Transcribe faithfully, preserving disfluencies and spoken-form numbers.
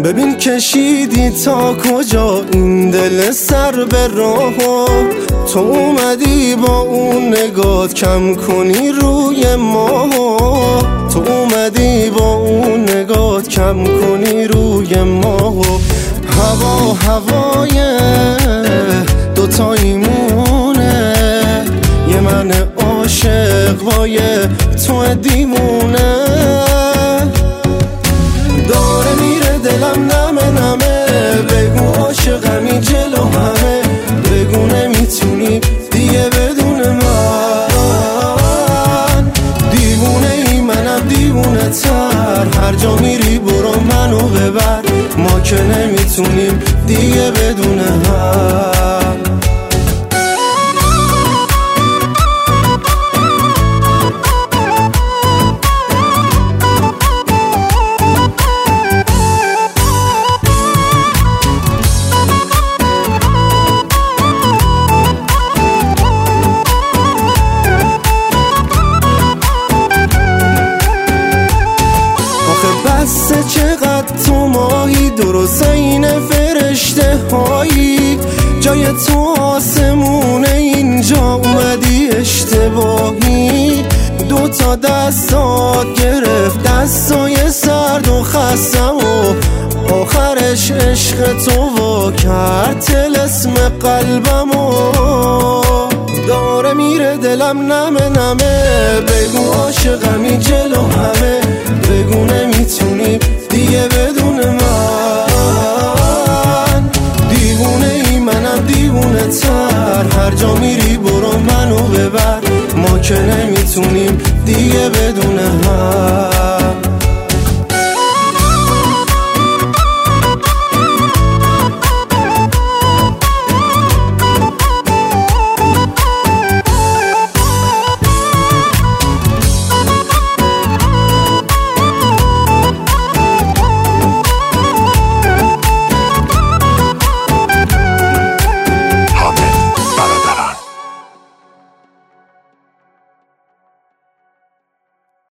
ببین کشیدی تا کجا این دل سر به راهو، تو اومدی با اون نگات کم کنی روی ما، تو اومدی با اون نگات کم کنی روی ما. هوا هوای دوتاییمونه، یه من عاشق با یه تو دیوونه، داره میره دلم نمه نمه، بگو عاشقمی جلو همه، بگو نمیتونی دیگه بدون من، دیوونه ای منم دیوونه تر، هر جا میری برو منو ببر، ما که نمیتونیم دیگه بدون هم. بسه چقدر تو ماهی درست این فرشته هایی، جای تو آسمونه اینجا اومدی اشتباهی، دو تا دستات گرفت دستای سرد و خستم و آخرش عشق تو وا کرد طلسم قلبمو، داره میره دلم نمه نمه، بگو عاشقمی جلو همه، بگو نمیتونی دیگه بدون من، دیوونه ای منم دیوونه تر، هر جا میری برو منو ببر، ما که نمیتونیم دیگه بدون هم.